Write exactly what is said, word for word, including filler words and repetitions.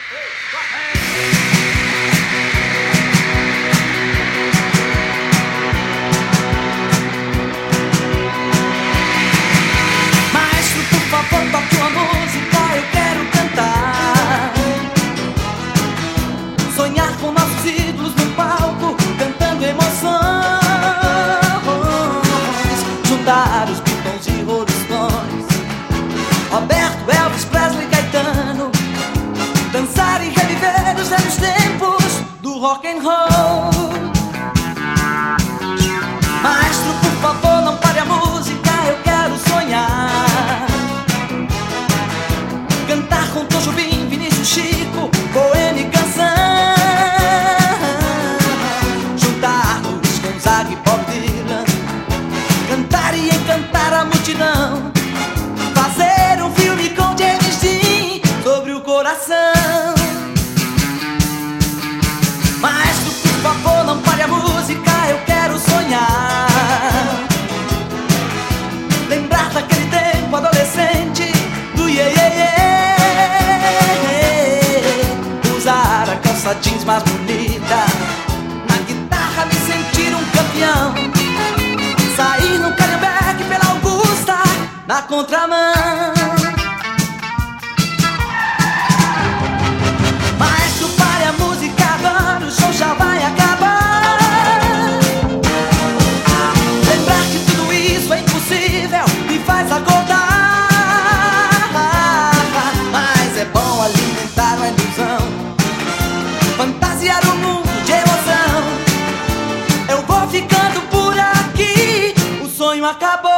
Maestro, por favor, toque uma música, eu quero cantar. Sonhar com nossos ídolos no palco, cantando emoções. Juntar os Beatles e Rolling Stones, Roberto, Elvis, Presley, Caetano. Dançar e reviver os velhos tempos do rock and roll. Maestro, por favor, não pare a música, eu quero sonhar. Cantar com Tom Jobim, Vinícius, Chico, Boêmio e Canção. Juntar Luiz Gonzaga e Bob Dylan, cantar e encantar a multidão. Fazer um filme com James Dean sobre o coração. Maestro, por favor, não pare a música, eu quero sonhar. Lembrar daquele tempo adolescente do iê, iê, iê. Usar a calça jeans mais bonita, na guitarra me sentir um campeão. Sair no Calhambeque pela Augusta, na contramão. Maestro, pare a música agora, o show já vai acabar. Lembrar que tudo isso é impossível me faz acordar. Mas é bom alimentar uma ilusão, fantasiar um mundo de emoção. Eu vou ficando por aqui, o sonho acabou.